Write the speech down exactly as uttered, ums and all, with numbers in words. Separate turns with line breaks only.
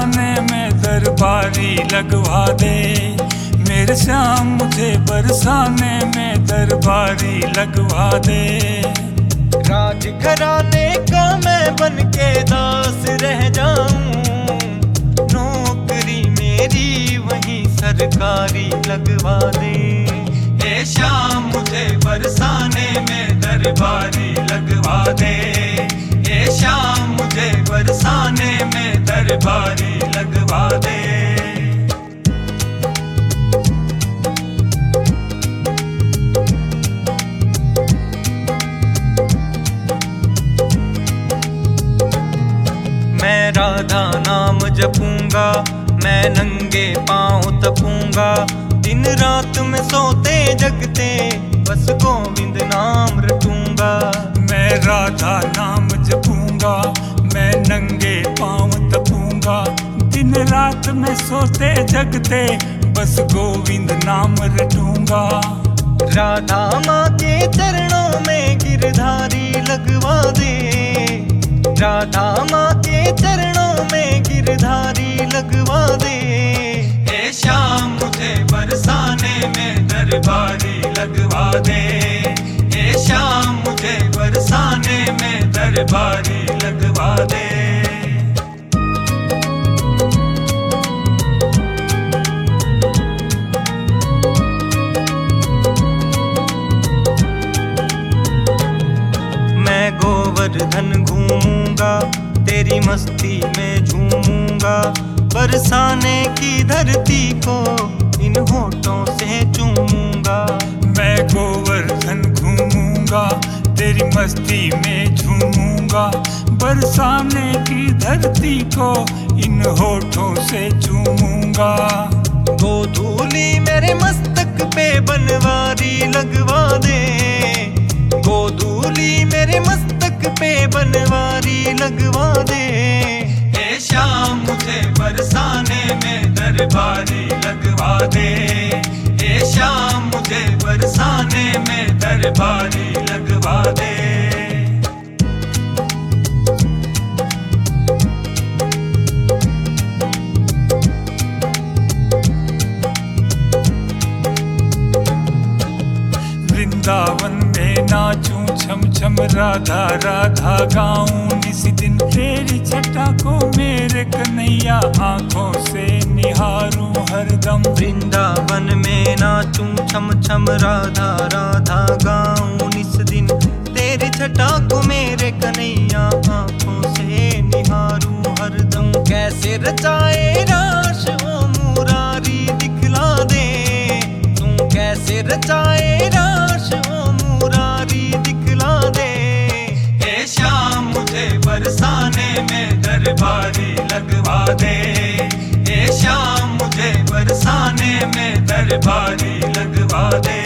बरसाने में दरबारी लगवा दे। मेरे श्याम मुझे बरसाने में दरबारी लगवा दे।
राज घराने का मैं बन के दास रह जाऊं, नौकरी मेरी वहीं सरकारी लगवा दे।
हे श्याम मुझे बरसाने में दरबारी लगवा दे। हे श्याम मुझे बरसाने में दरबारी लगवा दे।
मैं राधा नाम जपूंगा, मैं नंगे पाँव तपूंगा, दिन रात में सोते जगते बस गोविंद नाम रटूंगा।
मैं राधा नाम जपूंगा, मैं नंगे पाँव तपूंगा, दिन रात में सोते जगते बस गोविंद नाम रटूंगा।
राधा माँ के चरणों में गिरधारी लगवा दे। राधा माँ के चरणों में गिरधारी लगवा दे।
हे श्याम मुझे बरसाने में दरबारी लगवा दे। हे श्याम मुझे बरसाने में दरबारी लगवा दे।
मैं गोवर्धन घूमूंगा, तेरी मस्ती में झूमूंगा, बरसाने की धरती को इन होठों से चूमूंगा।
मैं गोवर्धन घूमूंगा, तेरी मस्ती में झूमूंगा, बरसाने की धरती को इन होठों से चूमूंगा।
गोधूली मेरे मस्तक पे बनवारी लगवा दे। गोधूली मेरे मस्तक पे बनवारी लगवा दे।
हे श्याम मुझे बरसाने में दरबारी लगवा दे। हे श्याम मुझे बरसाने में दरबारी लगवा दे। वृंदावन में नाचूं छम छम, राधा राधा गाऊं इस दिन, तेरी छटा को मेरे कन्हैया आंखों से निहारूं हरदम।
वृंदावन में नाचूं छम छम, राधा राधा गाऊं इस दिन, तेरी छटा को मेरे कन्हैया आंखों से निहारूं हरदम। कैसे रचाए रास ओ मुरारी दिखला दे। तू कैसे रचाए रास ओ मुरारी दिखला दे।
हे श्याम मुझे बरसाने में दरबारी लगवा दे। हे श्याम मुझे बरसाने में दरबारी लगवा दे।